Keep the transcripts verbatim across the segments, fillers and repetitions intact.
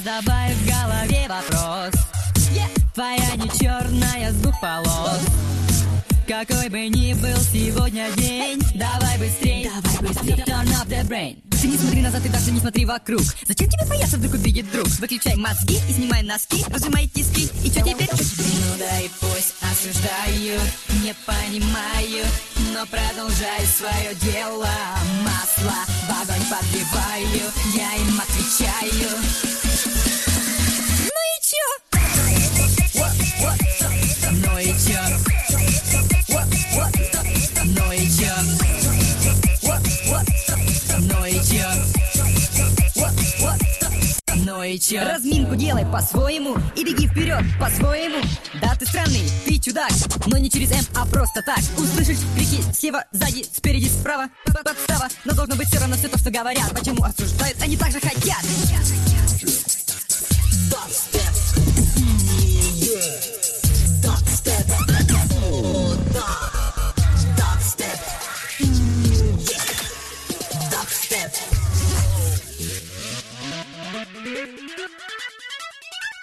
Создавай в голове вопрос. Твоя не черная с двух полос. Какой бы ни был сегодня день, давай быстрей, давай быстрей, turn off the brain. Ты не смотри назад и даже не смотри вокруг. Зачем тебе бояться, вдруг увидит друг? Выключай мозги и снимай носки, разжимай тиски. И чё теперь? Ну да и пусть осуждают, не понимаю, но продолжай свое дело. Масло в огонь подливаю, я им отвечаю. Ну и чё? Ну и чё? Ну и чё? Ну и чё? Ну и чё? Разминку делай по-своему и беги вперед по-своему. Да ты странный, ты чудак, но не через М, а просто так. Услышишь крики слева, сзади, спереди, справа, подстава. Но должно быть все равно все то, что говорят. Почему осуждают, они так же хотят.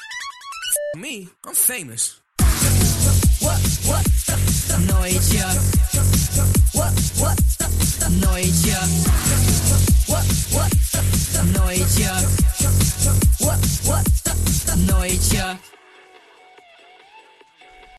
Me, I'm famous. Ну и чё?